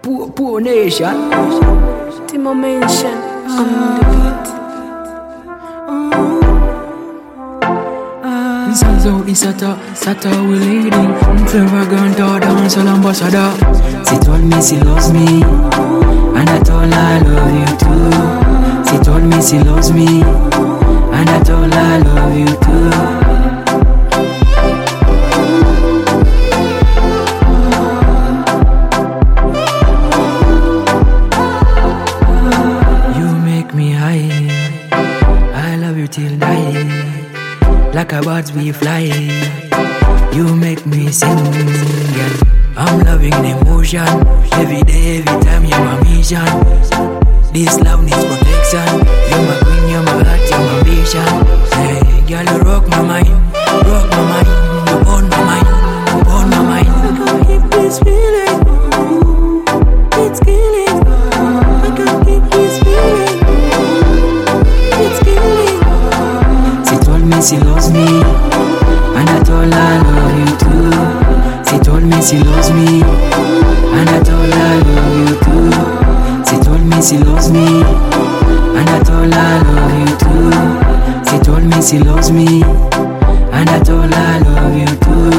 Poor nation. Timo mention on the beat. Sounds out the Sata we leading. Forever gone to dance all ambassador. She told me she loves me, and I told her I love you too. She told me she loves me, and I told her I love you too. Till die, like a birds we fly. You make me sing, girl. I'm loving the emotion. Every day, every time you're my mission. This love needs protection. You're my queen, you're my heart, you're my ambition. Hey, girl, you rock my mind, rock my mind. You own my mind, you own my mind. I can't keep this feeling, it's killing. I can't keep this feeling, it's killing. She loves me, and I told her I love you too. She told me she loves me, and I told her I love you too. She told me she loves me, and I told her I love you too. She told me she loves me, and I told her I love you too.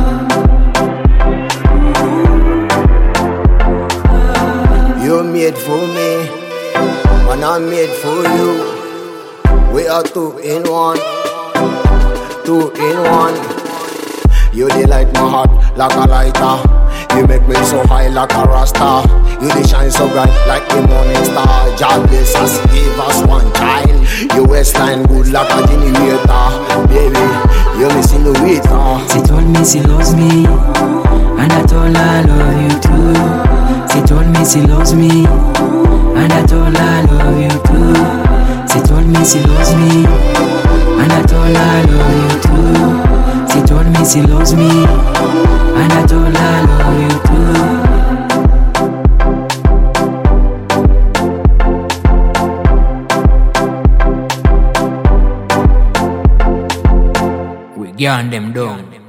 You're made for me, and I'm made for you. We are two in one. Two in one. You delight my heart like a lighter. You make me so high like a rasta. You dey shine so bright like the morning star. God bless us, give us one child. Your waistline good like a generator. Baby, you're missing the waiter. She told me she loves me, and I told her I love you too. She told me she loves me, and I told her I love you too. She told me she loves me, and I told her I love you too. She told me she loves me, and I told her I love you too. We gun them down.